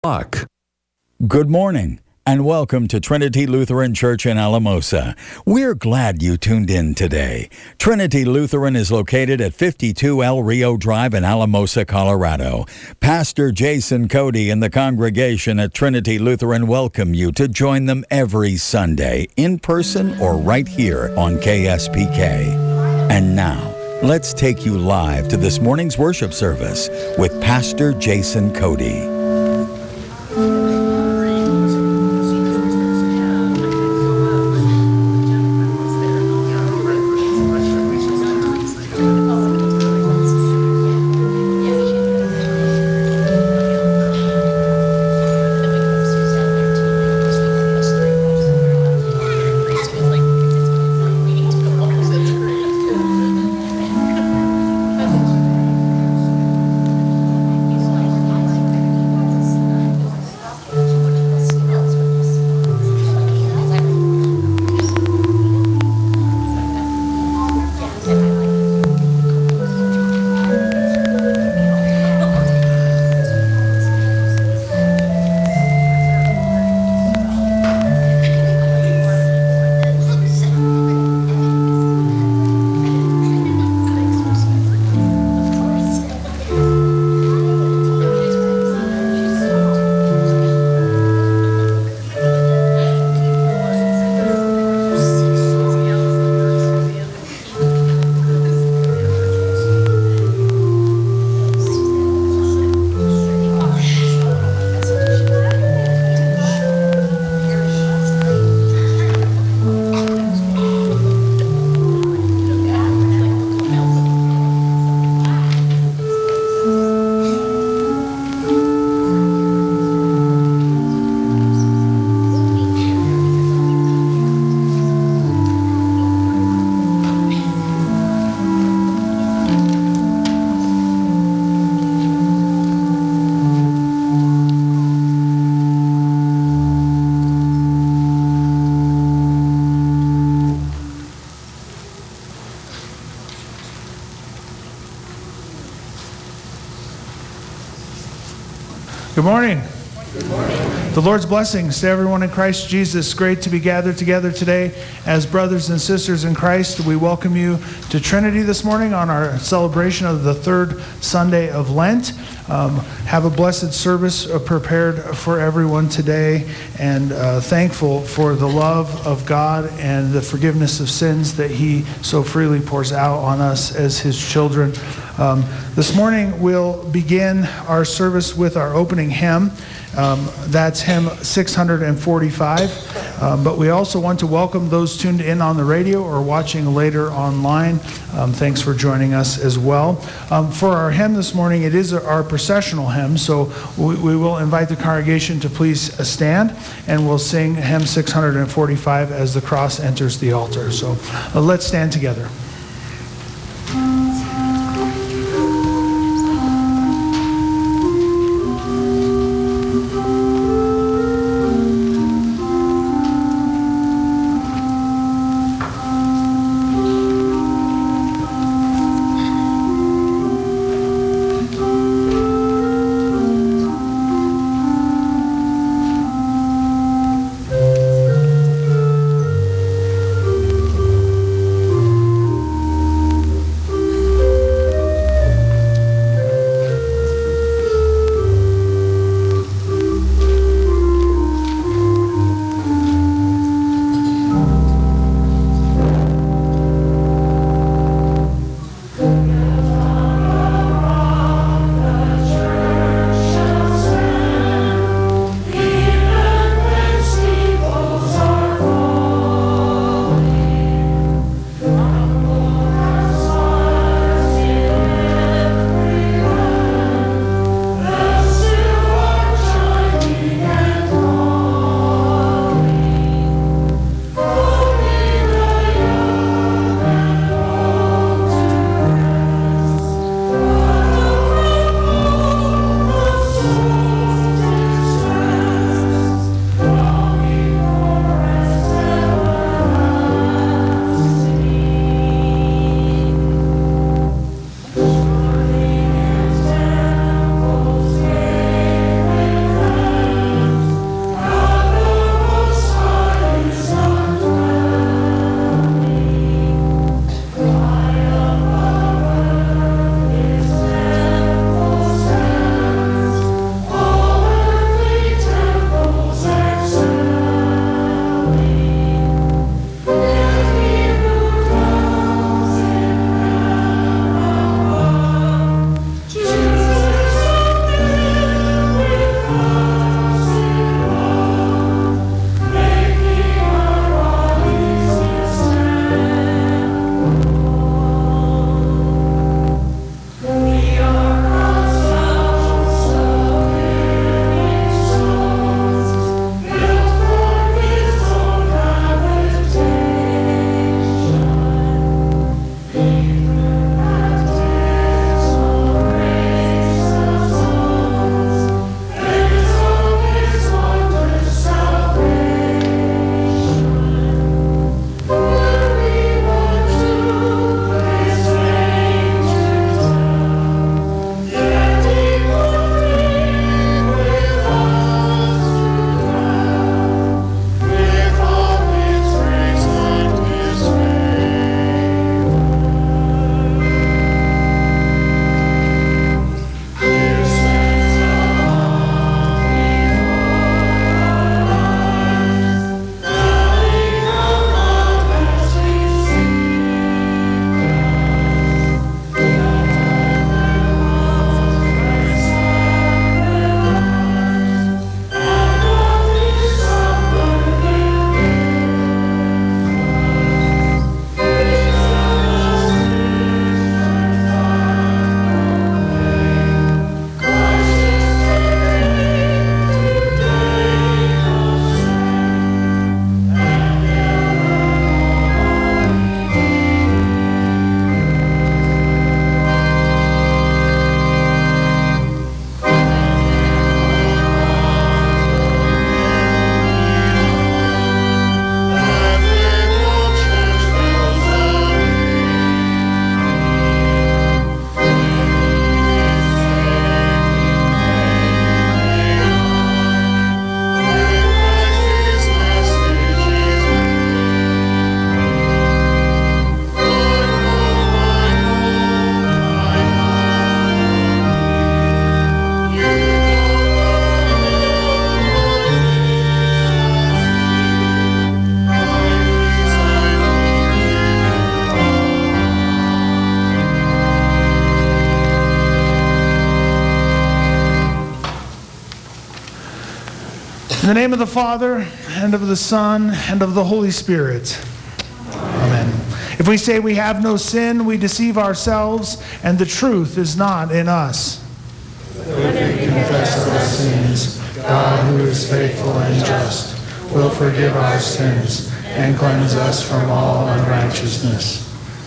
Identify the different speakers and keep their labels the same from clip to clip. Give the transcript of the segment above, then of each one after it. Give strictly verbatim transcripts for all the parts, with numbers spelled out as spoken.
Speaker 1: Luck. Good morning and welcome to Trinity Lutheran Church in Alamosa. We're glad you tuned in today. Trinity Lutheran is located at fifty-two El Rio Drive in Alamosa, Colorado. Pastor Jason Cody and the congregation at Trinity Lutheran welcome you to join them every Sunday, in person or right here on K S P K. And now, let's take you live to this morning's worship service with Pastor Jason Cody.
Speaker 2: Good morning. Good morning. The Lord's blessings to everyone in Christ Jesus. Great to be gathered together today as brothers and sisters in Christ. We welcome you to Trinity this morning on our celebration of the third Sunday of Lent. Um, have a blessed service uh, prepared for everyone today, and uh, thankful for the love of God and the forgiveness of sins that He so freely pours out on us as His children. Um, this morning we'll begin our service with our opening hymn. Um, that's hymn six hundred forty-five. Um, but we also want to welcome those tuned in on the radio or watching later online. Um, thanks for joining us as well. Um, for our hymn this morning, it is our processional hymn, so we, we will invite the congregation to please stand, and we'll sing hymn six hundred forty-five as the cross enters the altar. So uh, let's stand together. In the name of the Father, and of the Son, and of the Holy Spirit. Amen. If we say we have no sin, we deceive ourselves, and the truth is not in us.
Speaker 3: If we confess our sins, God, who is faithful and just, will forgive our sins and cleanse us from all unrighteousness.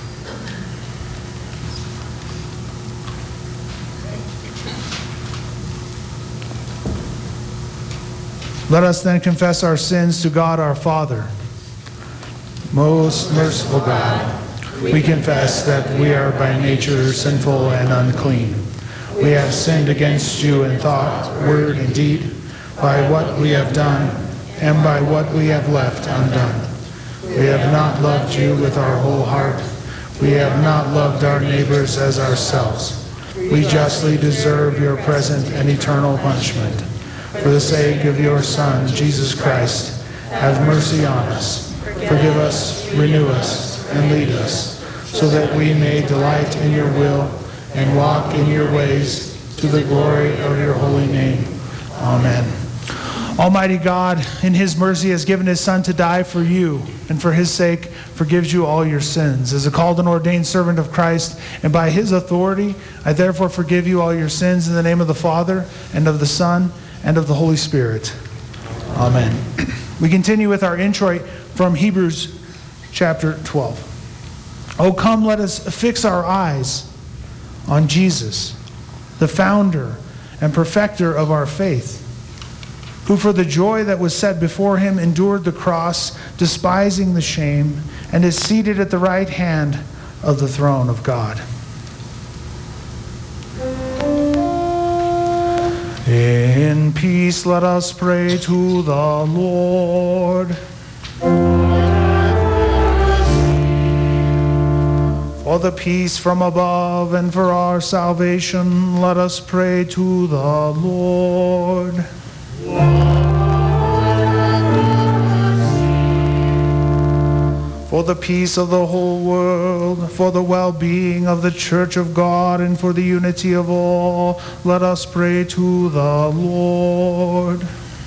Speaker 2: Let us then confess our sins to God our Father.
Speaker 3: Most merciful God, we confess that we are by nature sinful and unclean. We have sinned against you in thought, word, and deed, by what we have done, and by what we have left undone. We have not loved you with our whole heart. We have not loved our neighbors as ourselves. We justly deserve your present and eternal punishment. For the sake of your Son, Jesus Christ, have mercy on us. Forgive us, renew us, and lead us, so that we may delight in your will and walk in your ways to the glory of your holy name. Amen.
Speaker 2: Almighty God, in his mercy, has given his Son to die for you, and for his sake forgives you all your sins. As a called and ordained servant of Christ, and by his authority, I therefore forgive you all your sins in the name of the Father, and of the Son, and of the Holy Spirit. Amen. We continue with our introit from Hebrews chapter twelve. Oh, come, let us fix our eyes on Jesus, the founder and perfecter of our faith, who for the joy that was set before him endured the cross, despising the shame, and is seated at the right hand of the throne of God. In peace let us pray to the Lord. For the peace from above and for our salvation, let us pray to the Lord. For the peace of the whole world, for the well-being of the Church of God, and for the unity of all, let us pray to the Lord.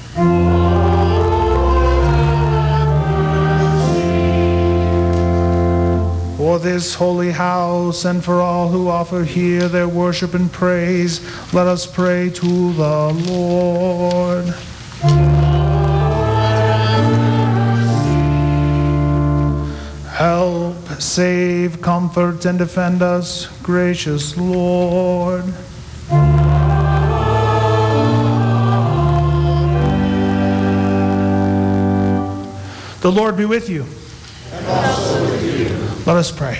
Speaker 2: For this holy house, and for all who offer here their worship and praise, let us pray to the Lord. Help, save, comfort, and defend us, gracious Lord. The Lord be with you.
Speaker 3: And also with you.
Speaker 2: Let us pray.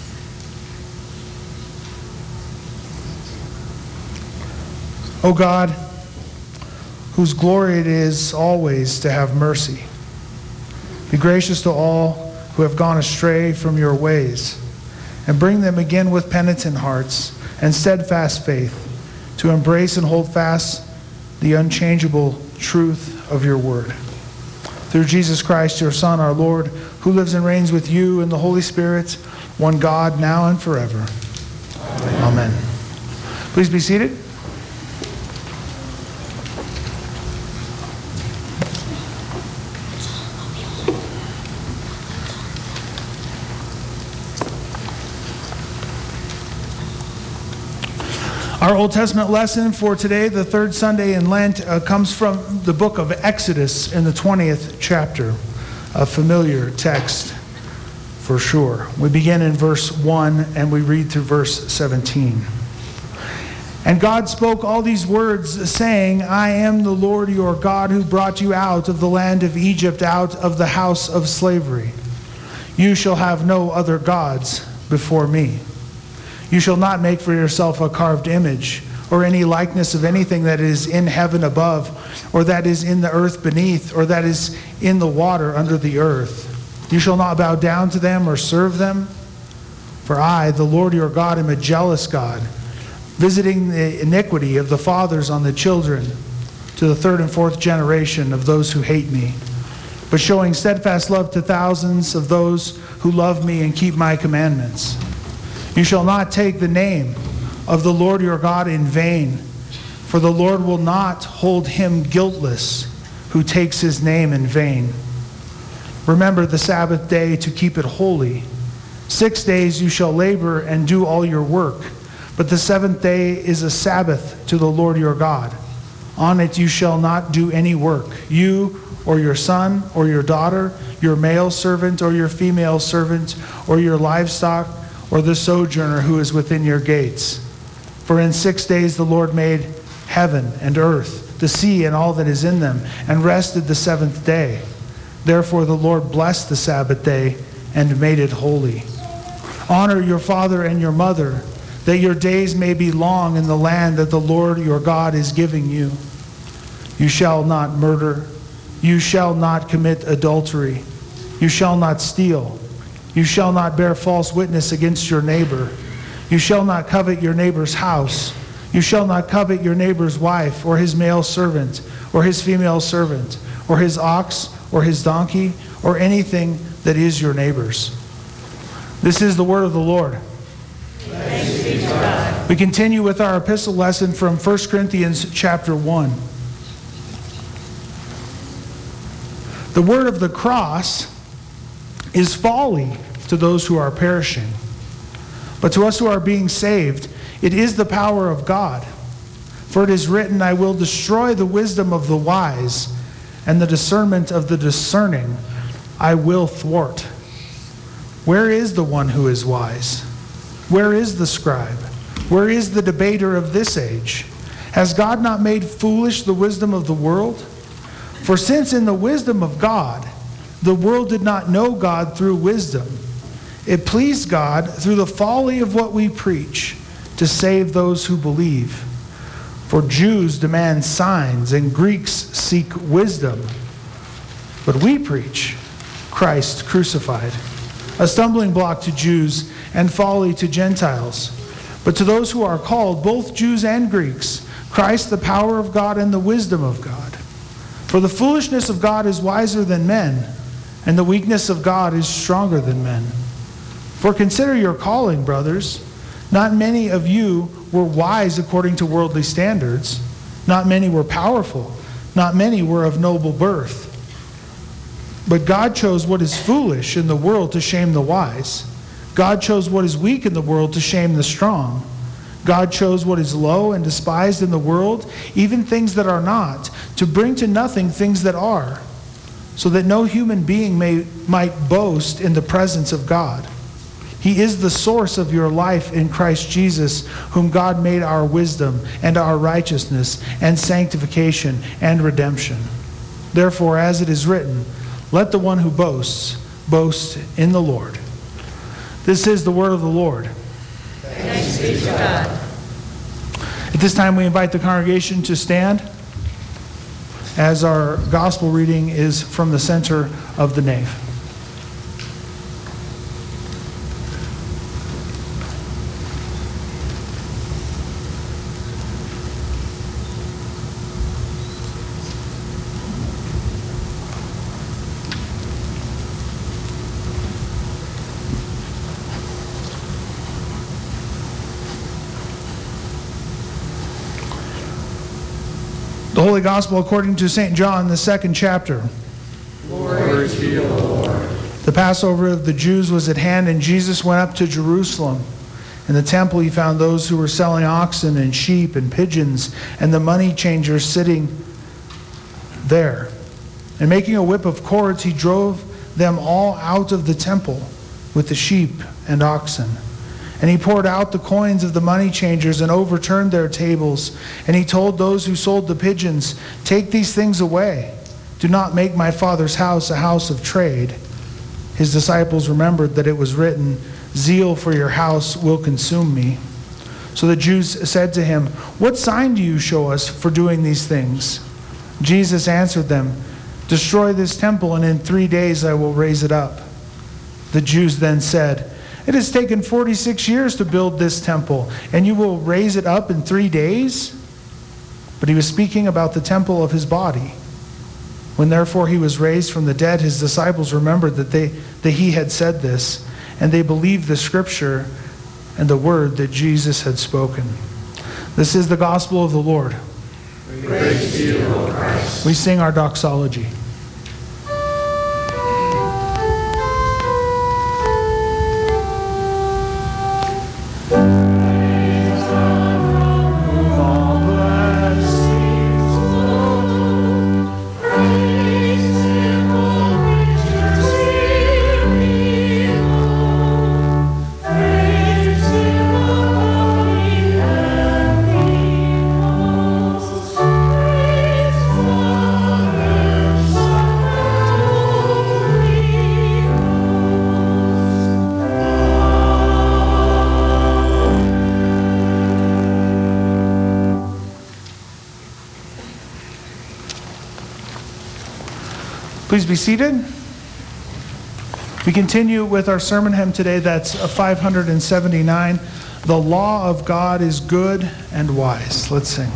Speaker 2: O God, whose glory it is always to have mercy, be gracious to all who have gone astray from your ways, and bring them again with penitent hearts and steadfast faith to embrace and hold fast the unchangeable truth of your word. Through Jesus Christ, your Son, our Lord, who lives and reigns with you in the Holy Spirit, one God, now and forever. Amen. Amen. Please be seated. Our Old Testament lesson for today, the third Sunday in Lent, uh, comes from the book of Exodus in the twentieth chapter, a familiar text for sure. We begin in verse one and we read through verse seventeen. And God spoke all these words, saying, I am the Lord your God who brought you out of the land of Egypt, out of the house of slavery. You shall have no other gods before me. You shall not make for yourself a carved image, or any likeness of anything that is in heaven above, or that is in the earth beneath, or that is in the water under the earth. You shall not bow down to them or serve them. For I, the Lord your God, am a jealous God, visiting the iniquity of the fathers on the children, to the third and fourth generation of those who hate me, but showing steadfast love to thousands of those who love me and keep my commandments. You shall not take the name of the Lord your God in vain, for the Lord will not hold him guiltless who takes his name in vain. Remember the Sabbath day to keep it holy. Six days you shall labor and do all your work, but the seventh day is a Sabbath to the Lord your God. On it you shall not do any work, you or your son or your daughter, your male servant or your female servant, or your livestock, or the sojourner who is within your gates. For in six days the Lord made heaven and earth, the sea and all that is in them, and rested the seventh day. Therefore the Lord blessed the Sabbath day and made it holy. Honor your father and your mother, that your days may be long in the land that the Lord your God is giving you. You shall not murder. You shall not commit adultery. You shall not steal. You shall not bear false witness against your neighbor. You shall not covet your neighbor's house. You shall not covet your neighbor's wife, or his male servant, or his female servant, or his ox, or his donkey, or anything that is your neighbor's. This is the word of the Lord.
Speaker 4: Thanks be to God.
Speaker 2: We continue with our epistle lesson from First Corinthians chapter one. The word of the cross is folly to those who are perishing. But to us who are being saved, it is the power of God. For it is written, I will destroy the wisdom of the wise, and the discernment of the discerning I will thwart. Where is the one who is wise? Where is the scribe? Where is the debater of this age? Has God not made foolish the wisdom of the world? For since in the wisdom of God, the world did not know God through wisdom, it pleased God through the folly of what we preach to save those who believe. For Jews demand signs and Greeks seek wisdom. But we preach Christ crucified, a stumbling block to Jews and folly to Gentiles. But to those who are called, both Jews and Greeks, Christ the power of God and the wisdom of God. For the foolishness of God is wiser than men, and the weakness of God is stronger than men. For consider your calling, brothers. Not many of you were wise according to worldly standards. Not many were powerful. Not many were of noble birth. But God chose what is foolish in the world to shame the wise. God chose what is weak in the world to shame the strong. God chose what is low and despised in the world, even things that are not, to bring to nothing things that are, so that no human being may might boast in the presence of God. He is the source of your life in Christ Jesus, whom God made our wisdom and our righteousness and sanctification and redemption. Therefore, as it is written, let the one who boasts, boast in the Lord. This is the word of the Lord.
Speaker 4: Thanks be to God.
Speaker 2: At this time, we invite the congregation to stand as our gospel reading is from the center of the nave. The Holy Gospel according to Saint John, the second chapter.
Speaker 4: Glory to you, Lord.
Speaker 2: The Passover of the Jews was at hand, and Jesus went up to Jerusalem. In the temple he found those who were selling oxen and sheep and pigeons, and the money changers sitting there. And making a whip of cords, he drove them all out of the temple with the sheep and oxen. And he poured out the coins of the money changers and overturned their tables. And he told those who sold the pigeons, take these things away. Do not make my Father's house a house of trade. His disciples remembered that it was written, zeal for your house will consume me. So the Jews said to him, what sign do you show us for doing these things? Jesus answered them, destroy this temple, and in three days I will raise it up. The Jews then said, it has taken forty-six years to build this temple, and you will raise it up in three days? But he was speaking about the temple of his body. When therefore he was raised from the dead, his disciples remembered that, they, that he had said this, and they believed the scripture and the word that Jesus had spoken. This is the gospel of the Lord.
Speaker 4: Praise to you, Lord Christ.
Speaker 2: We sing our doxology. Please be seated. We continue with our sermon hymn today. That's five hundred seventy-nine. The law of God is good and wise. Let's sing.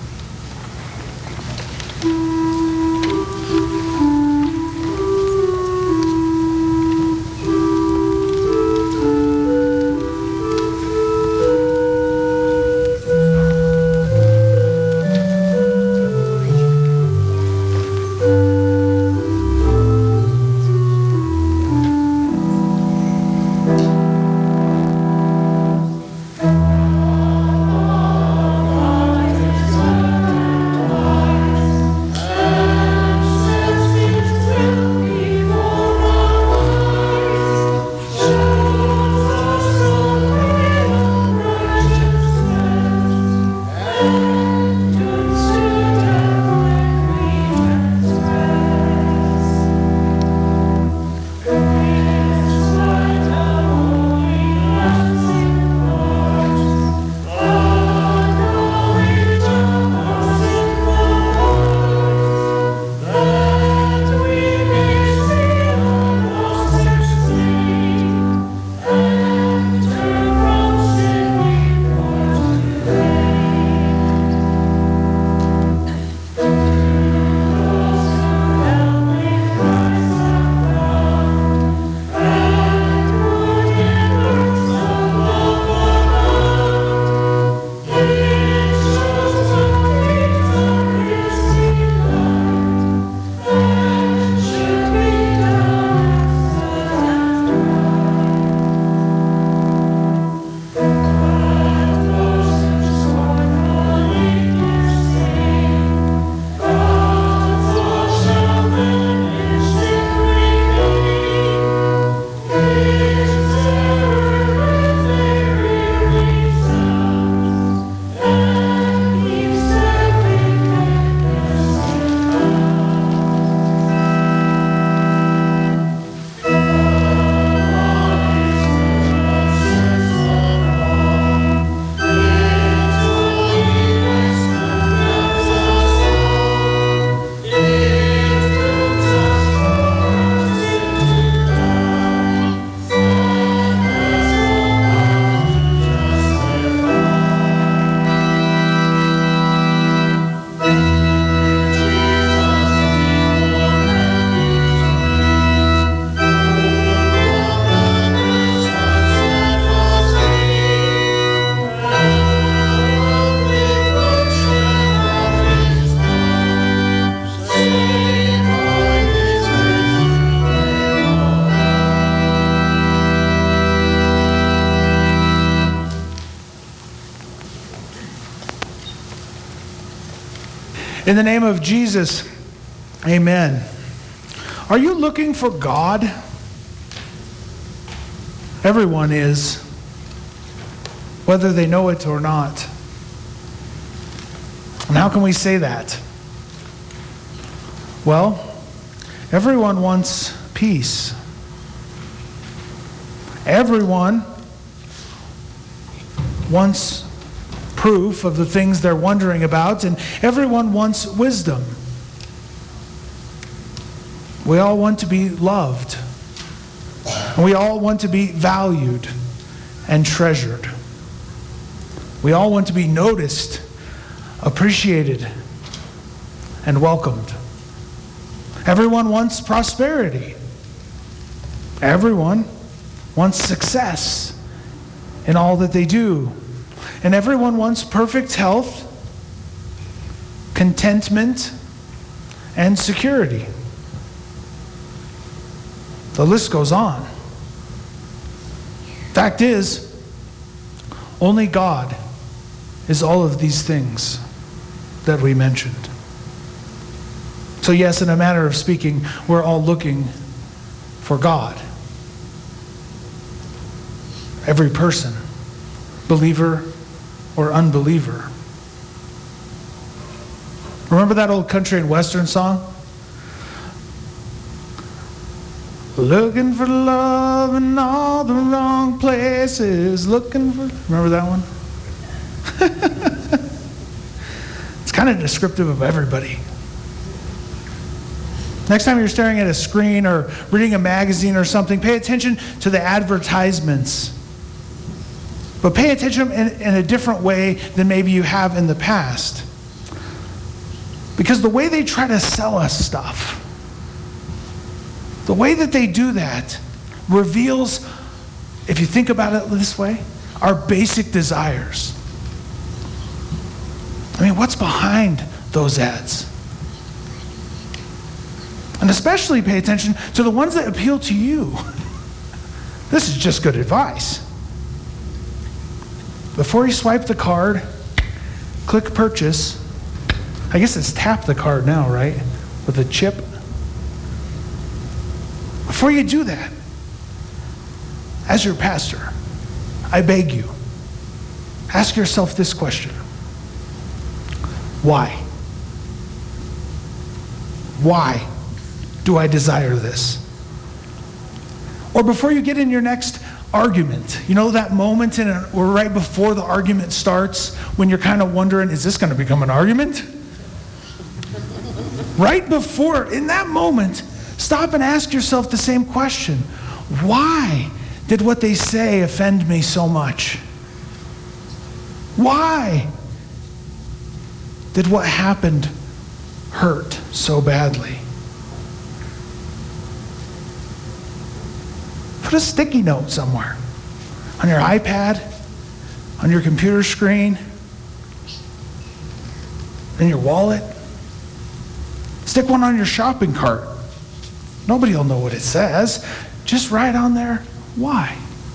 Speaker 2: In the name of Jesus, amen. Are you looking for God? Everyone is, whether they know it or not. And how can we say that? Well, everyone wants peace. Everyone wants proof of the things they're wondering about, and everyone wants wisdom. We all want to be loved, and we all want to be valued and treasured. We all want to be noticed, appreciated, and welcomed. Everyone wants prosperity. Everyone wants success in all that they do. And everyone wants perfect health, contentment, and security. The list goes on. Fact is, only God is all of these things that we mentioned. So yes, in a manner of speaking, we're all looking for God. Every person, believer or unbeliever. Remember that old country and western song? Looking for love in all the wrong places. Looking for... Remember that one? It's kind of descriptive of everybody. Next time you're staring at a screen or reading a magazine or something, pay attention to the advertisements. But pay attention in, in a different way than maybe you have in the past. Because the way they try to sell us stuff, the way that they do that reveals, if you think about it this way, our basic desires. I mean, what's behind those ads? And especially pay attention to the ones that appeal to you. This is just good advice. Before you swipe the card, click purchase. I guess it's tap the card now, right? With a chip. Before you do that, as your pastor, I beg you, ask yourself this question. Why? Why do I desire this? Or before you get in your next argument, you know that moment in a, or right before the argument starts when you're kind of wondering, is this going to become an argument? Right before, in that moment, stop and ask yourself the same question. Why did what they say offend me so much? Why did what happened hurt so badly? Put a sticky note somewhere. On your iPad, on your computer screen, in your wallet. Stick one on your shopping cart. Nobody will know what it says. Just write on there, why?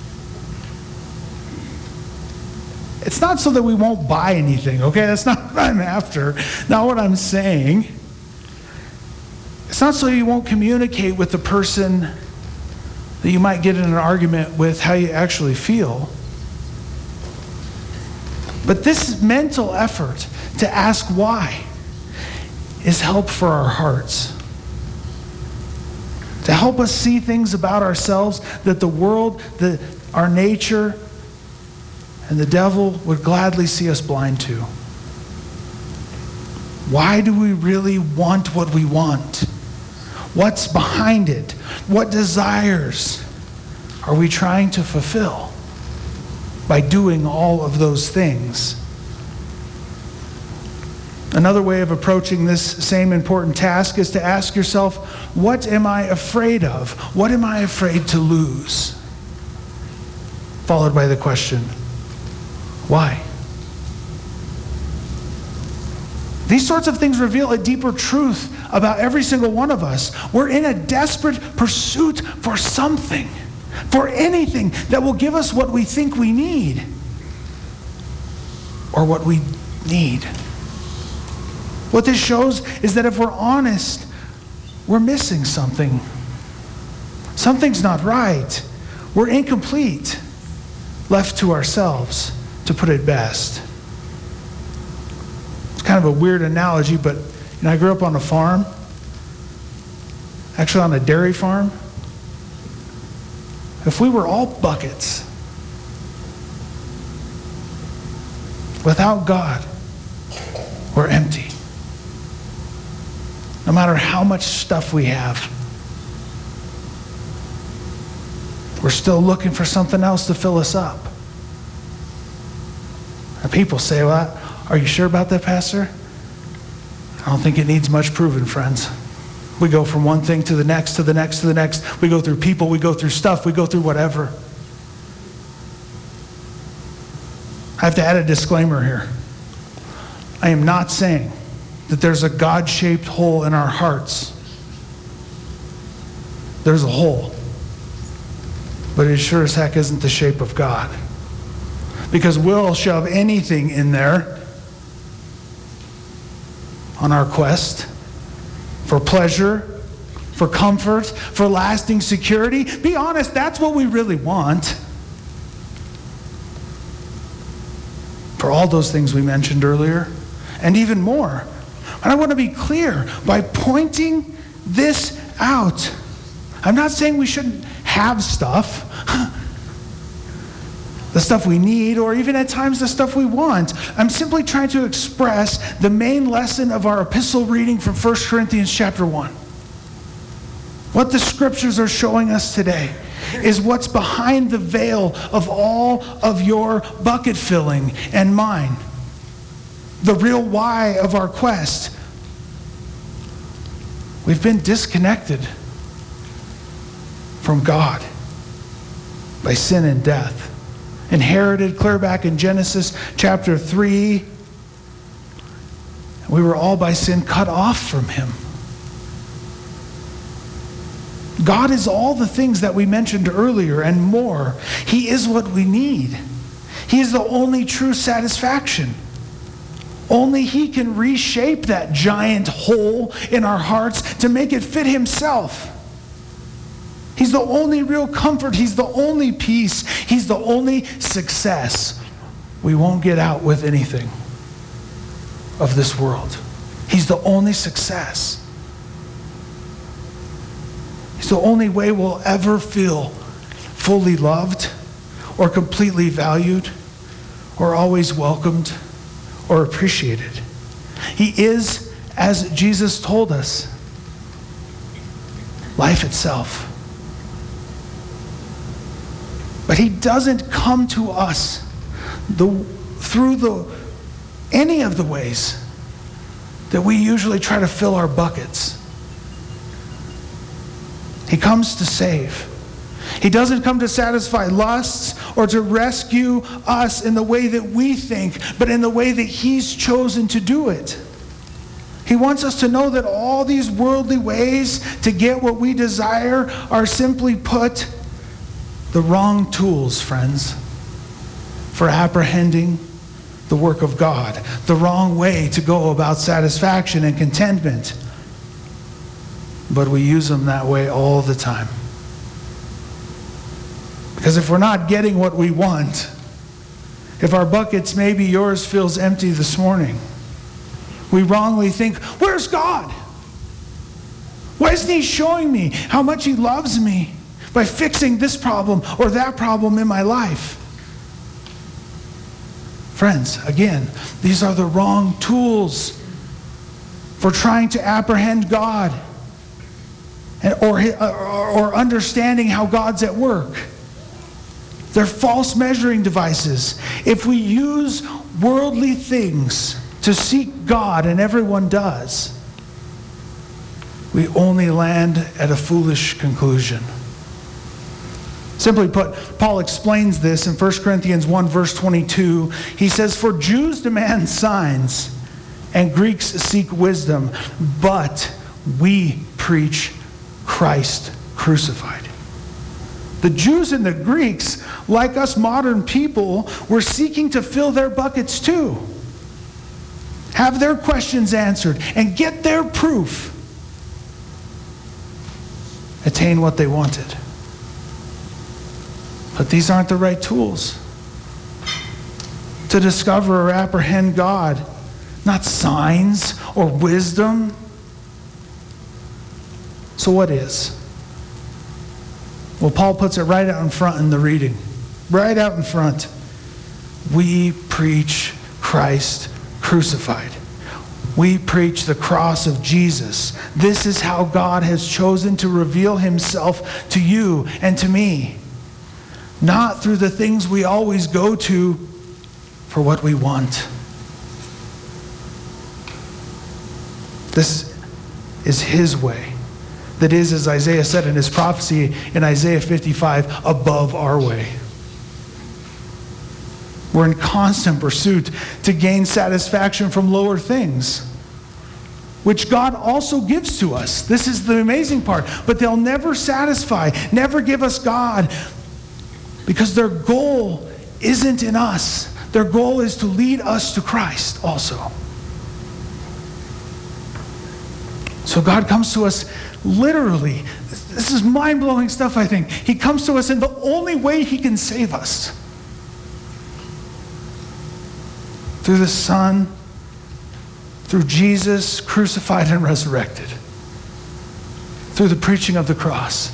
Speaker 2: It's not so that we won't buy anything, okay? That's not what I'm after. Not what I'm saying. It's not so you won't communicate with the person that you might get in an argument with how you actually feel. But this mental effort to ask why is help for our hearts. To help us see things about ourselves that the world, the, our nature, and the devil would gladly see us blind to. Why do we really want what we want? What's behind it? What desires are we trying to fulfill by doing all of those things? Another way of approaching this same important task is to ask yourself, what am I afraid of? What am I afraid to lose? Followed by the question, why? These sorts of things reveal a deeper truth about every single one of us. We're in a desperate pursuit for something, for anything that will give us what we think we need, or what we need. What this shows is that if we're honest, we're missing something. Something's not right. We're incomplete, left to ourselves, to put it best. It's kind of a weird analogy, but you know, I grew up on a farm, actually on a dairy farm. If we were all buckets, without God, we're empty. No matter how much stuff we have, we're still looking for something else to fill us up. And people say, well, are you sure about that, Pastor? I don't think it needs much proving, friends. We go from one thing to the next, to the next, to the next. We go through people, we go through stuff, we go through whatever. I have to add a disclaimer here. I am not saying that there's a God-shaped hole in our hearts. There's a hole. But it sure as heck isn't the shape of God. Because we'll shove anything in there on our quest for pleasure, for comfort, for lasting security. Be honest, that's what we really want. For all those things we mentioned earlier, and even more. And I want to be clear, by pointing this out, I'm not saying we shouldn't have stuff, the stuff we need, or even at times the stuff we want. I'm simply trying to express the main lesson of our epistle reading from First Corinthians chapter one. What the scriptures are showing us today is what's behind the veil of all of your bucket filling and mine. The real why of our quest. We've been disconnected from God by sin and death. Inherited clear back in Genesis chapter three. We were all by sin cut off from him. God is all the things that we mentioned earlier and more. He is what we need. He is the only true satisfaction. Only he can reshape that giant hole in our hearts to make it fit himself. He's the only real comfort. He's the only peace. He's the only success. We won't get out with anything of this world. He's the only success. It's the only way we'll ever feel fully loved or completely valued or always welcomed or appreciated. He is, as Jesus told us, life itself. But he doesn't come to us the, through the, any of the ways that we usually try to fill our buckets. He comes to save. He doesn't come to satisfy lusts or to rescue us in the way that we think, but in the way that he's chosen to do it. He wants us to know that all these worldly ways to get what we desire are, simply put, the wrong tools, friends, for apprehending the work of God. The wrong way to go about satisfaction and contentment. But we use them that way all the time. Because if we're not getting what we want, if our buckets, maybe yours, feels empty this morning, we wrongly think, where's God? Why isn't he showing me how much he loves me by fixing this problem or that problem in my life? Friends, again, these are the wrong tools for trying to apprehend God and, or, or understanding how God's at work. They're false measuring devices. If we use worldly things to seek God, and everyone does, we only land at a foolish conclusion. Simply put, Paul explains this in First Corinthians one, verse twenty-two. He says, "For Jews demand signs, and Greeks seek wisdom, but we preach Christ crucified." The Jews and the Greeks, like us modern people, were seeking to fill their buckets too. Have their questions answered and get their proof. Attain what they wanted. But these aren't the right tools to discover or apprehend God. Not signs or wisdom. So what is? Well, Paul puts it right out in front in the reading. Right out in front. We preach Christ crucified. We preach the cross of Jesus. This is how God has chosen to reveal himself to you and to me. Not through the things we always go to for what we want. This is his way. That is, as Isaiah said in his prophecy in Isaiah fifty-five, above our way. We're in constant pursuit to gain satisfaction from lower things. which God also gives to us. This is the amazing part. But they'll never satisfy, never give us God, because their goal isn't in us. Their goal is to lead us to Christ also. So God comes to us literally. This is mind-blowing stuff, I think. He comes to us in the only way he can save us. Through the Son, through Jesus crucified and resurrected, through the preaching of the cross.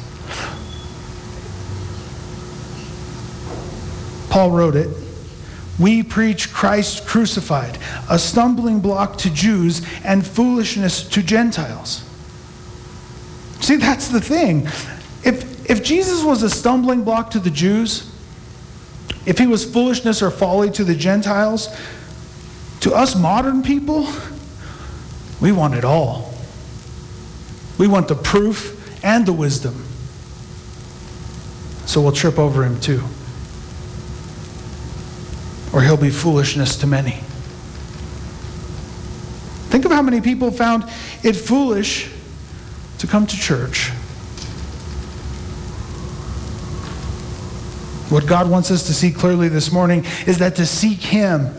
Speaker 2: Paul wrote it. We preach Christ crucified, a stumbling block to Jews and foolishness to Gentiles. See, that's the thing. If, if Jesus was a stumbling block to the Jews, if he was foolishness or folly to the Gentiles, to us modern people, we want it all. We want the proof and the wisdom. So we'll trip over him too. Or he'll be foolishness to many. Think of how many people found it foolish to come to church. What God wants us to see clearly this morning is that to seek him,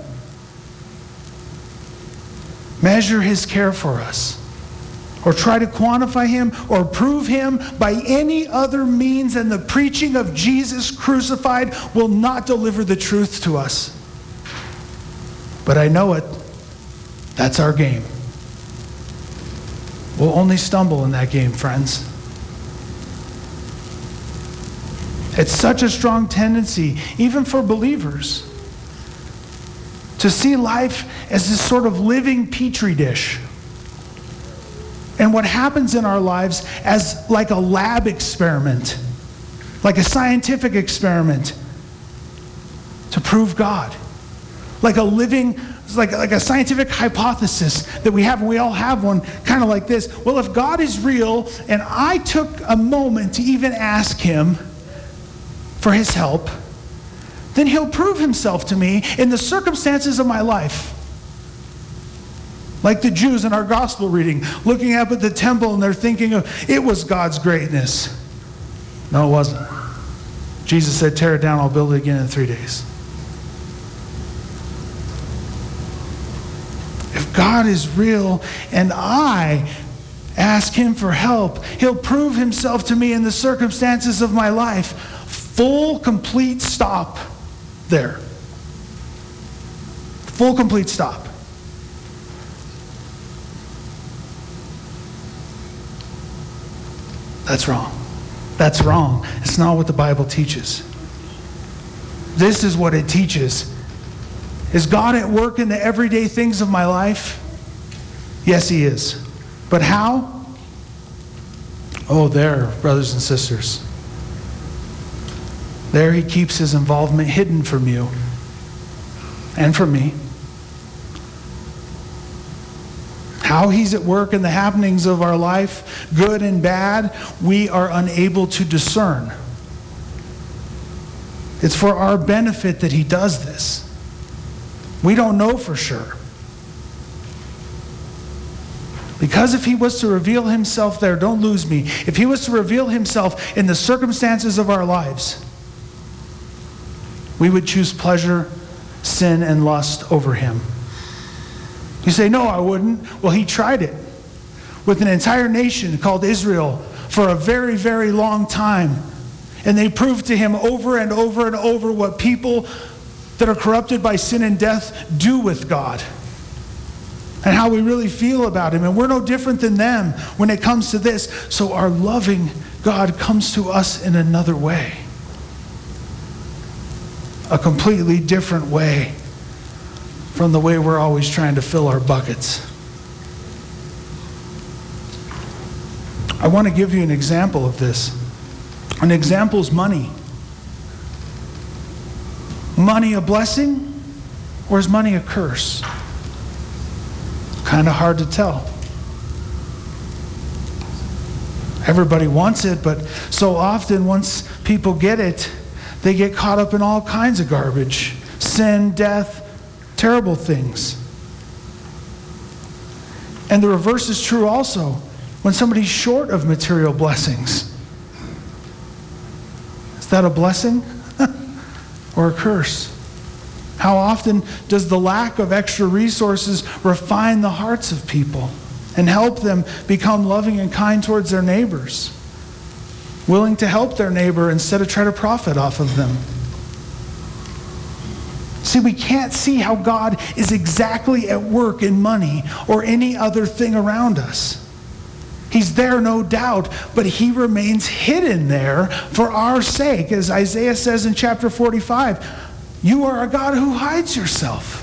Speaker 2: measure his care for us, or try to quantify him or prove him by any other means than the preaching of Jesus crucified will not deliver the truth to us. But I know it. That's our game. We'll only stumble in that game, friends. It's such a strong tendency, even for believers, to see life as this sort of living petri dish. And what happens in our lives as like a lab experiment, like a scientific experiment to prove God. Like a living, like, like a scientific hypothesis that we have, and we all have one, kind of like this. Well, if God is real, and I took a moment to even ask him for his help, then he'll prove himself to me in the circumstances of my life. Like the Jews in our gospel reading, looking up at the temple and they're thinking of, it was God's greatness. No, it wasn't. Jesus said, tear it down, I'll build it again in three days. If God is real and I ask him for help, he'll prove himself to me in the circumstances of my life. Full, complete stop there. Full, complete stop. That's wrong. That's wrong. It's not what the Bible teaches. This is what it teaches. Is God at work in the everyday things of my life? Yes, he is. But how? Oh, there, brothers and sisters. There he keeps his involvement hidden from you and from me. How he's at work in the happenings of our life, good and bad, we are unable to discern. It's for our benefit that he does this. We don't know for sure. Because if he was to reveal himself there, don't lose me, if he was to reveal himself in the circumstances of our lives, we would choose pleasure, sin, and lust over him. You say, no, I wouldn't. Well, he tried it with an entire nation called Israel for a very, very long time. And they proved to him over and over and over what people that are corrupted by sin and death do with God. And how we really feel about him. And we're no different than them when it comes to this. So our loving God comes to us in another way. A completely different way from the way we're always trying to fill our buckets. I want to give you an example of this. An example is money. Money a blessing, or is money a curse? Kind of hard to tell. Everybody wants it, but so often once people get it, they get caught up in all kinds of garbage. Sin, death, terrible things. And the reverse is true also when somebody's short of material blessings. Is that a blessing or a curse? How often does the lack of extra resources refine the hearts of people and help them become loving and kind towards their neighbors, willing to help their neighbor instead of try to profit off of them? See, we can't see how God is exactly at work in money or any other thing around us. He's there, no doubt, but he remains hidden there for our sake. As Isaiah says in chapter forty-five, you are a God who hides yourself.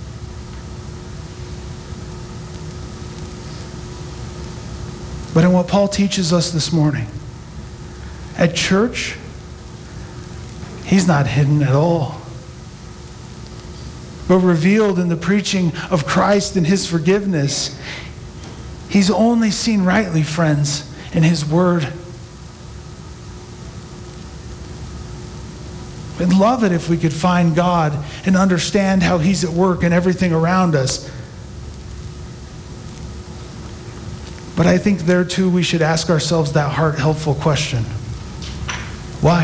Speaker 2: But in what Paul teaches us this morning, at church, he's not hidden at all, but revealed in the preaching of Christ and his forgiveness. He's only seen rightly, friends, in his word. We'd love it if we could find God and understand how he's at work in everything around us. But I think there too we should ask ourselves that heart-helpful question. Why?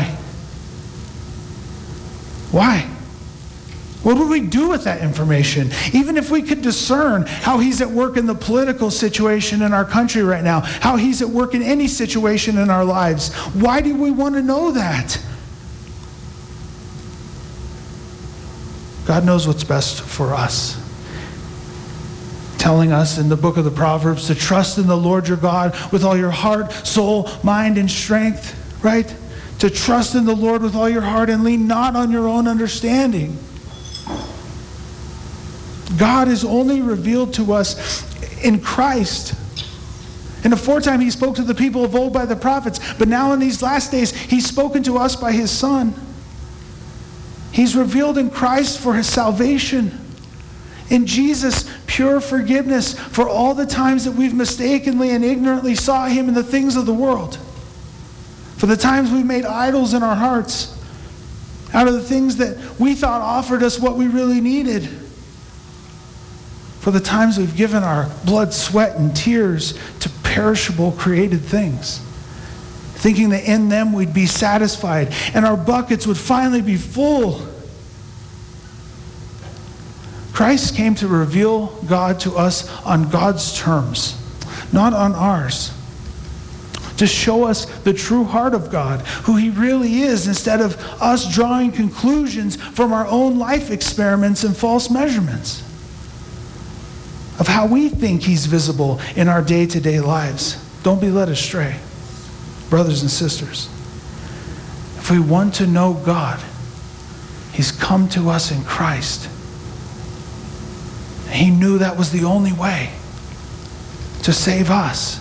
Speaker 2: Why? What would we do with that information? Even if we could discern how he's at work in the political situation in our country right now, how he's at work in any situation in our lives, why do we want to know that? God knows what's best for us. Telling us in the book of the Proverbs to trust in the Lord your God with all your heart, soul, mind, and strength, right? To trust in the Lord with all your heart and lean not on your own understanding. God is only revealed to us in Christ. In the aforetime he spoke to the people of old by the prophets, but now in these last days he's spoken to us by his Son. He's revealed in Christ for his salvation. In Jesus, pure forgiveness for all the times that we've mistakenly and ignorantly sought him in the things of the world. For the times we've made idols in our hearts out of the things that we thought offered us what we really needed. For the times we've given our blood, sweat, and tears to perishable created things, thinking that in them we'd be satisfied and our buckets would finally be full. Christ came to reveal God to us on God's terms, not on ours. To show us the true heart of God, who he really is, instead of us drawing conclusions from our own life experiments and false measurements of how we think he's visible in our day-to-day lives. Don't be led astray, brothers and sisters. If we want to know God, he's come to us in Christ. He knew that was the only way to save us.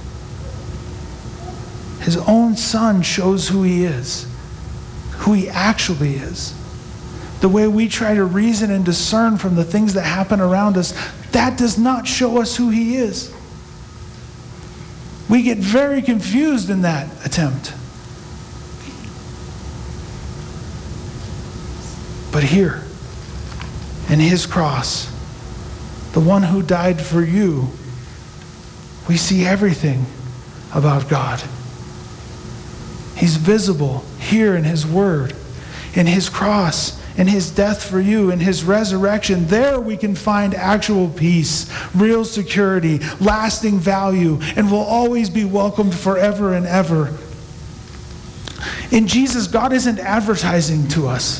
Speaker 2: His own Son shows who he is, who he actually is. The way we try to reason and discern from the things that happen around us, that does not show us who he is. We get very confused in that attempt. But here, in his cross, the one who died for you, we see everything about God. He's visible here in his word, in his cross, in his death for you, in his resurrection. There we can find actual peace, real security, lasting value, and will always be welcomed forever and ever. In Jesus, God isn't advertising to us.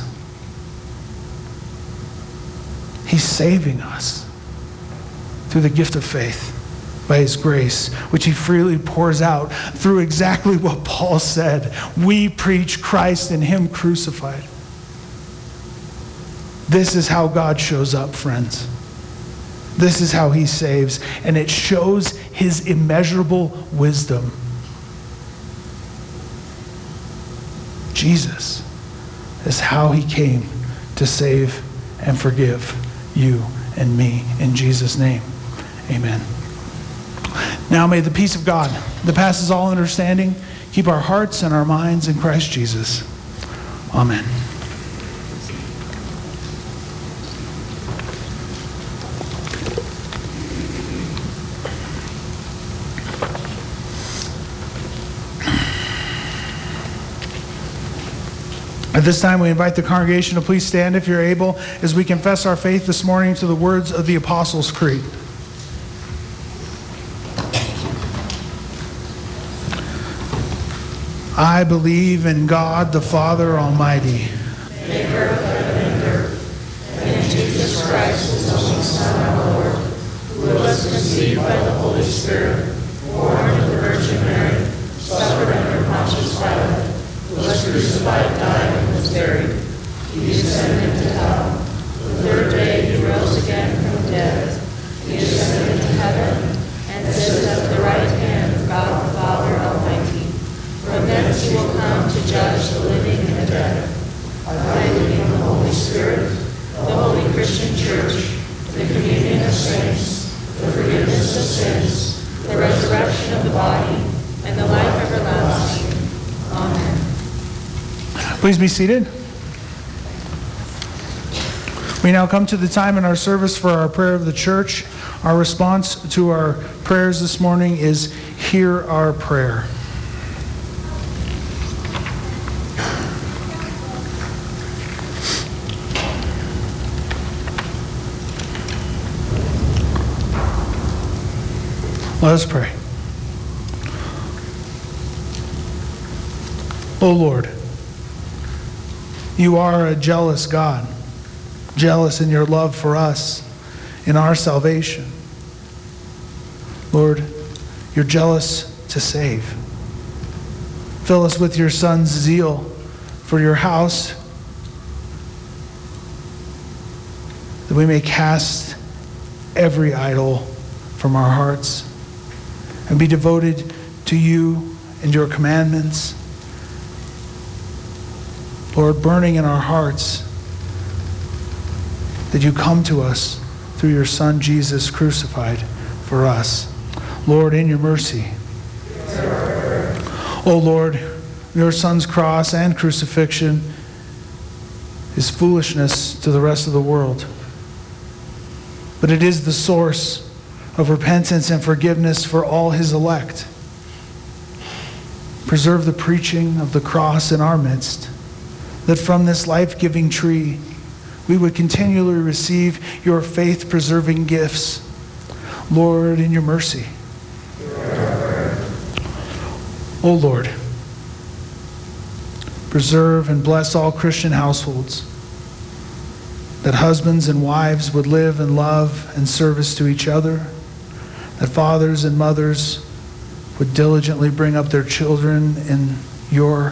Speaker 2: He's saving us through the gift of faith by his grace, which he freely pours out through exactly what Paul said. We preach Christ and him crucified. This is how God shows up, friends. This is how he saves, and it shows his immeasurable wisdom. Jesus is how he came to save and forgive you and me. In Jesus' name, amen. Now may the peace of God that passes all understanding keep our hearts and our minds in Christ Jesus. Amen. At this time, we invite the congregation to please stand if you're able as we confess our faith this morning to the words of the Apostles' Creed. I believe in God the Father Almighty,
Speaker 4: maker of heaven and earth, and in Jesus Christ, his only Son, our Lord, who was conceived by the Holy Spirit, born of the Virgin Mary, suffered under Pontius Pilate, was crucified, died, and was buried. He descended into hell. The third day he rose again from the dead. He ascended into heaven, and sits at the right hand of God the Father Almighty. From thence he will come to judge the living and the dead. I believe in the Holy Spirit, the holy Christian Church, the communion of saints, the forgiveness of sins, the resurrection of the body, and the life everlasting. Amen.
Speaker 2: Please be seated. We now come to the time in our service for our prayer of the church. Our response to our prayers this morning is, hear our prayer. Let us pray. O Lord, you are a jealous God, jealous in your love for us, in our salvation. Lord, you're jealous to save. Fill us with your Son's zeal for your house, that we may cast every idol from our hearts and be devoted to you and your commandments. Lord, burning in our hearts that you come to us through your Son Jesus crucified for us. Lord, in your mercy. O Lord, your Son's cross and crucifixion is foolishness to the rest of the world, but it is the source of repentance and forgiveness for all his elect. Preserve the preaching of the cross in our midst, that from this life-giving tree we would continually receive your faith-preserving gifts. Lord, in your mercy. O Lord, preserve and bless all Christian households, that husbands and wives would live in love and service to each other, that fathers and mothers would diligently bring up their children in your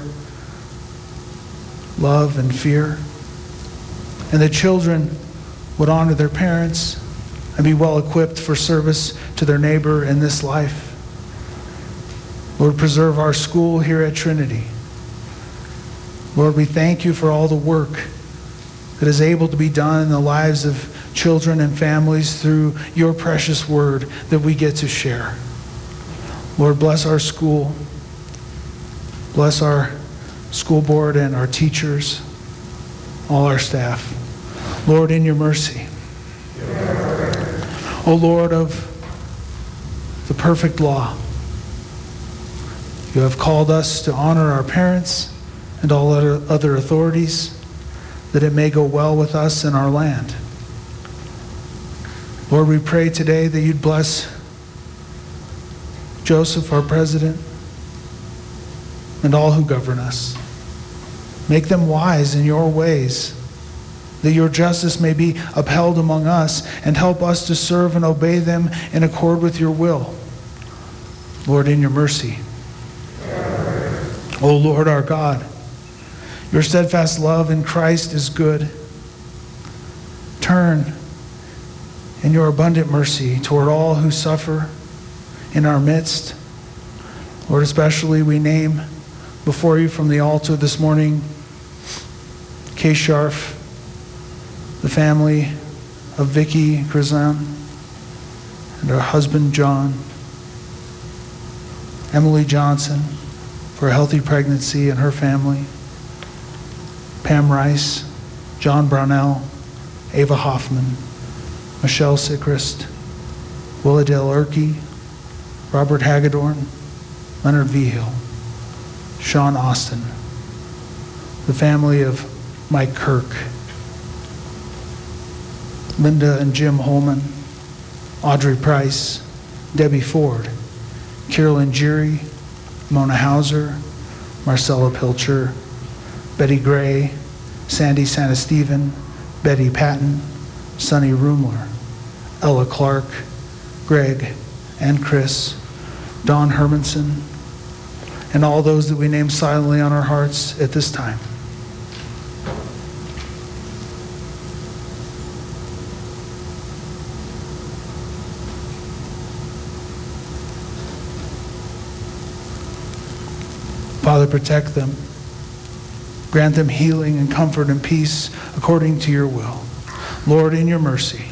Speaker 2: love and fear, and that children would honor their parents and be well equipped for service to their neighbor in this life. Lord, preserve our school here at Trinity. Lord, we thank you for all the work that is able to be done in the lives of children and families through your precious word that we get to share. Lord, bless our school. Bless our school board and our teachers, all our staff. Lord, in your mercy. O Lord of the perfect law, you have called us to honor our parents and all other, other authorities, that it may go well with us in our land. Lord, we pray today that you'd bless Joseph, our president, and all who govern us. Make them wise in your ways, that your justice may be upheld among us, and help us to serve and obey them in accord with your will. Lord, in your mercy. O Lord our God, your steadfast love in Christ is good. Turn in your abundant mercy toward all who suffer in our midst. Lord, especially we name before you from the altar this morning Kay Scharf, the family of Vicky Grizan, and her husband John, Emily Johnson for a healthy pregnancy and her family, Pam Rice, John Brownell, Ava Hoffman, Michelle Sickrist, Willadale Erkey, Robert Hagedorn, Leonard Vigil, Sean Austin. the family of Mike Kirk, Linda and Jim Holman, Audrey Price, Debbie Ford, Carolyn Geary, Mona Hauser, Marcella Pilcher, Betty Gray, Sandy Santasteven, Betty Patton, Sonny Rumler, Ella Clark, Greg and Chris, Don Hermanson, and all those that we name silently on our hearts at this time. Father, protect them. Grant them healing and comfort and peace according to your will. Lord, in your mercy.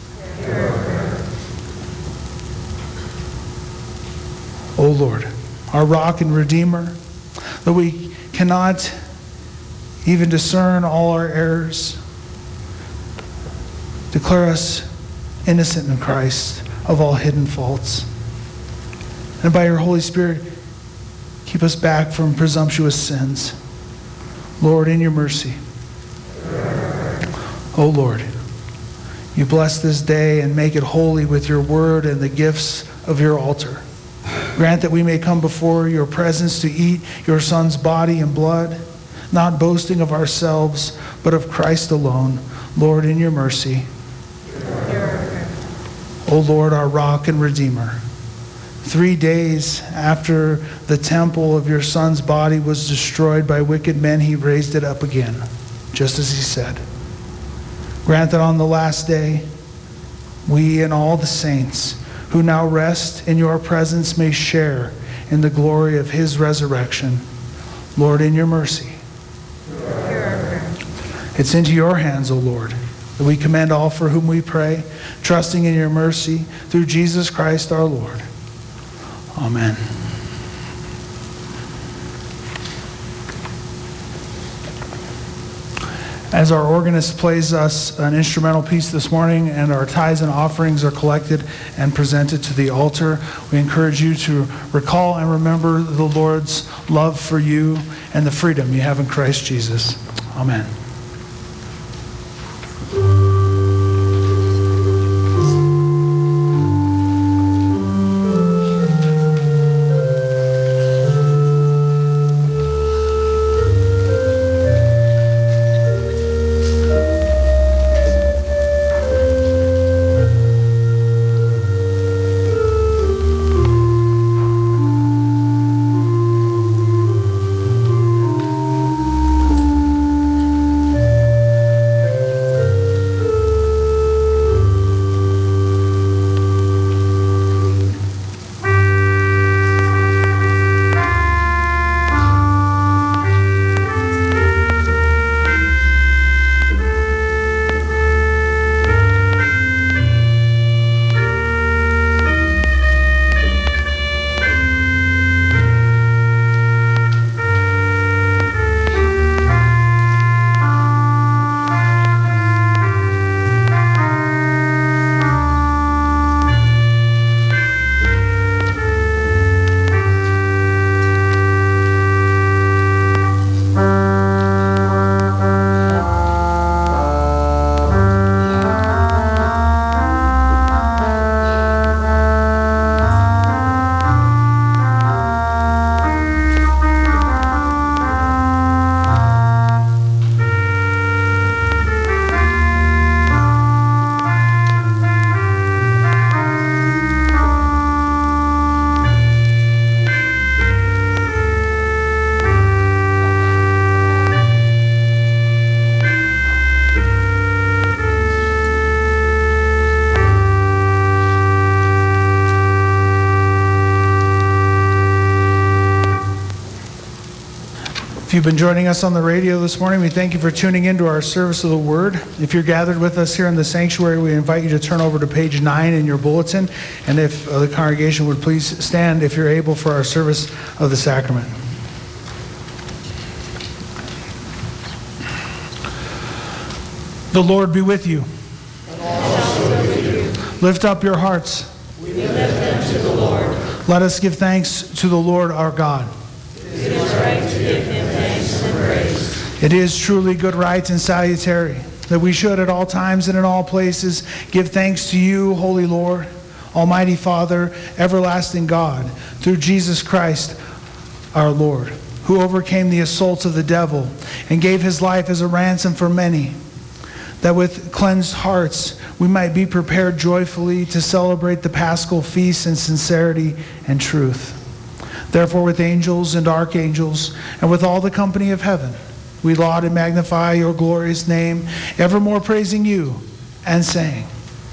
Speaker 2: O Lord, our rock and redeemer, though we cannot even discern all our errors, declare us innocent in Christ of all hidden faults. And by your Holy Spirit, keep us back from presumptuous sins. Lord, in your mercy. O Lord, you bless this day and make it holy with your word and the gifts of your altar. Grant that we may come before your presence to eat your Son's body and blood, not boasting of ourselves, but of Christ alone. Lord, in your mercy. O Lord, our rock and redeemer, three days after the temple of your Son's body was destroyed by wicked men, he raised it up again, just as he said. Grant that on the last day, we and all the saints who now rest in your presence may share in the glory of his resurrection. Lord, in your mercy. It's into your hands, O Lord, that we commend all for whom we pray, trusting in your mercy through Jesus Christ our Lord. Amen. As our organist plays us an instrumental piece this morning and our tithes and offerings are collected and presented to the altar, we encourage you to recall and remember the Lord's love for you and the freedom you have in Christ Jesus. Amen. If you've been joining us on the radio this morning, we thank you for tuning into our service of the Word. If you're gathered with us here in the sanctuary, we invite you to turn over to page nine in your bulletin. And if uh, the congregation would please stand, if you're able, for our service of the sacrament. The Lord be with you.
Speaker 4: And also with you.
Speaker 2: Lift up your hearts.
Speaker 4: We lift them to the Lord.
Speaker 2: Let us give thanks to the Lord our God.
Speaker 4: It is right to give him thanks and praise.
Speaker 2: It is truly good, right, and salutary that we should at all times and in all places give thanks to you, Holy Lord, Almighty Father, everlasting God, through Jesus Christ our Lord, who overcame the assaults of the devil and gave his life as a ransom for many, that with cleansed hearts we might be prepared joyfully to celebrate the Paschal feast in sincerity and truth. Therefore, with angels and archangels, and with all the company of heaven, we laud and magnify your glorious name, evermore praising you and saying,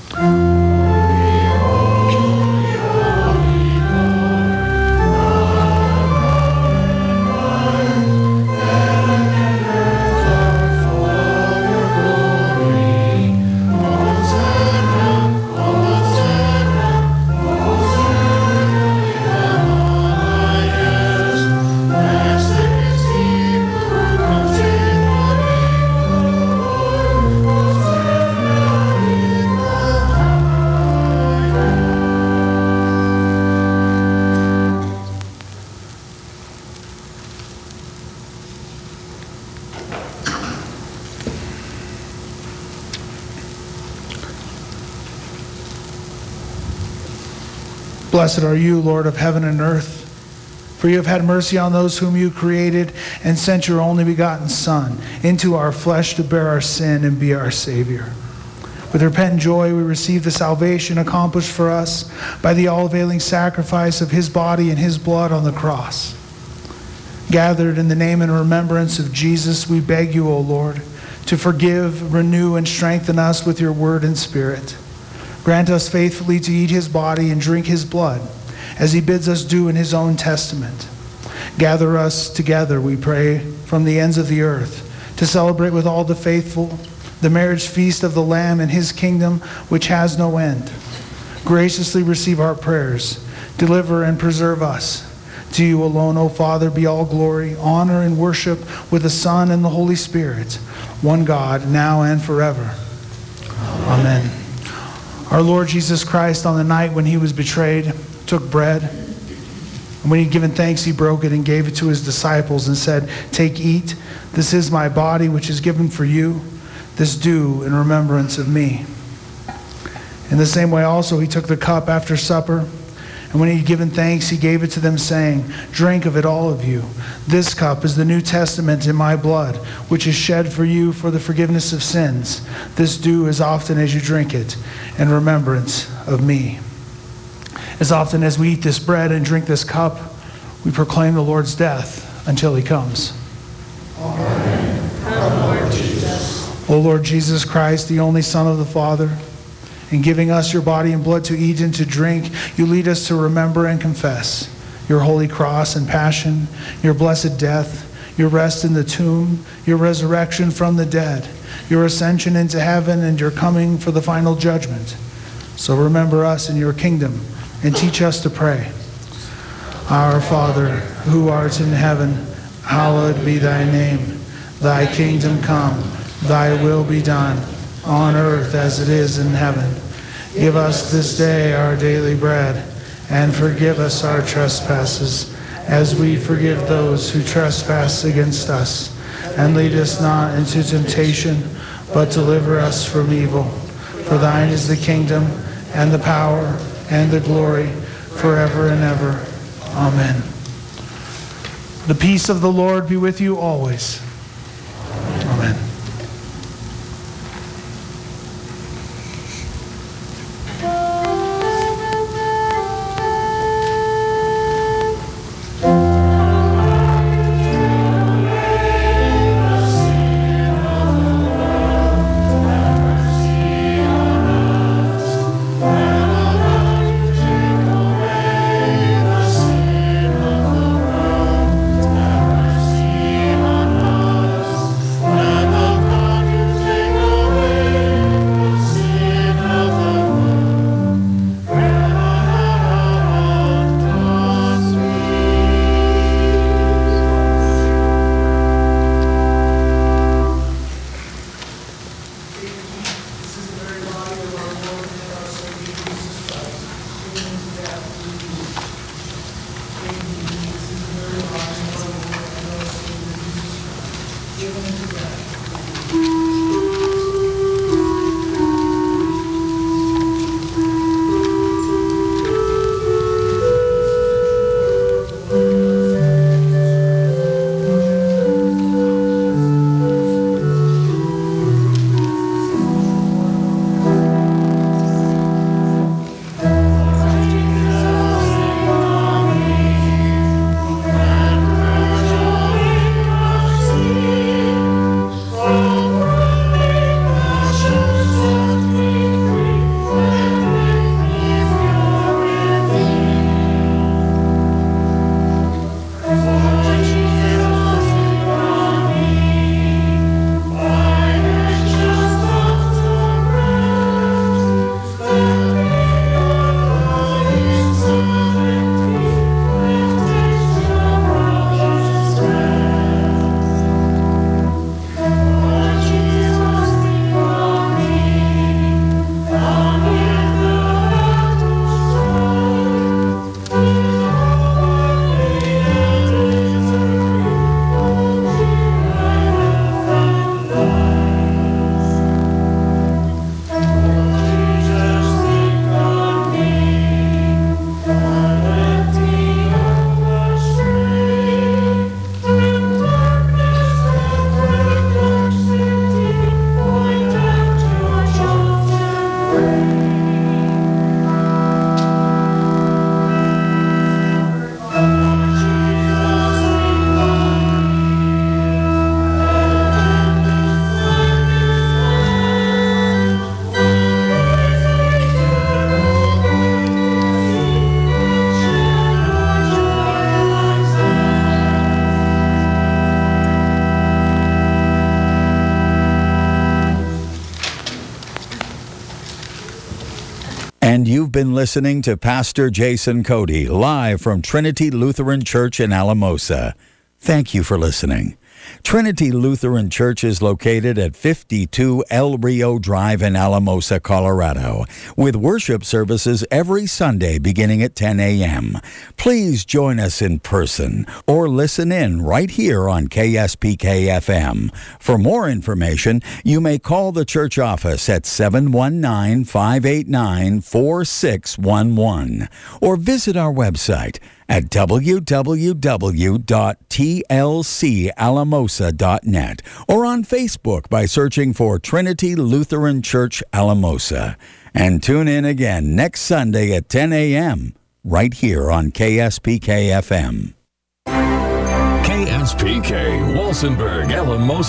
Speaker 2: Blessed are you, Lord of heaven and earth, for you have had mercy on those whom you created and sent your only begotten Son into our flesh to bear our sin and be our Savior. With repentant joy we receive the salvation accomplished for us by the all-availing sacrifice of his body and his blood on the cross. Gathered in the name and remembrance of Jesus, we beg you, O Lord, to forgive, renew, and strengthen us with your word and spirit. Grant us faithfully to eat his body and drink his blood, as he bids us do in his own testament. Gather us together, we pray, from the ends of the earth, to celebrate with all the faithful the marriage feast of the Lamb and his kingdom, which has no end. Graciously receive our prayers. Deliver and preserve us. To you alone, O Father, be all glory, honor, and worship with the Son and the Holy Spirit, one God, now and forever. Amen. Our Lord Jesus Christ, on the night when he was betrayed, took bread. And when he had given thanks, he broke it and gave it to his disciples and said, "Take, eat. This is my body, which is given for you. This do in remembrance of me." In the same way also he took the cup after supper. And when he had given thanks, he gave it to them, saying, "Drink of it, all of you. This cup is the New Testament in my blood, which is shed for you for the forgiveness of sins. This do as often as you drink it in remembrance of me." As often as we eat this bread and drink this cup, we proclaim the Lord's death until he comes.
Speaker 4: Amen. Come, Lord Jesus.
Speaker 2: O Lord Jesus Christ, the only Son of the Father, in giving us your body and blood to eat and to drink, you lead us to remember and confess your holy cross and passion, your blessed death, your rest in the tomb, your resurrection from the dead, your ascension into heaven, and your coming for the final judgment. So remember us in your kingdom and teach us to pray. Our Father, who art in heaven, hallowed be thy name. Thy kingdom come, thy will be done, on earth as it is in heaven. Give us this day our daily bread, and forgive us our trespasses, as we forgive those who trespass against us. And lead us not into temptation, but deliver us from evil. For thine is the kingdom, and the power, and the glory, forever and ever. Amen. The peace of the Lord be with you always. Amen.
Speaker 1: And you've been listening to Pastor Jason Cody, live from Trinity Lutheran Church in Alamosa. Thank you for listening. Trinity Lutheran Church is located at fifty-two El Rio Drive in Alamosa, Colorado, with worship services every Sunday beginning at ten a.m. Please join us in person or listen in right here on K S P K F M. For more information, you may call the church office at seven one nine, five eight nine, four six one one or visit our website at w w w dot t l c alamosa dot net or on Facebook by searching for Trinity Lutheran Church Alamosa. And tune in again next Sunday at ten a.m. right here on K S P K F M.
Speaker 5: K S P K, Walsenburg, Alamosa.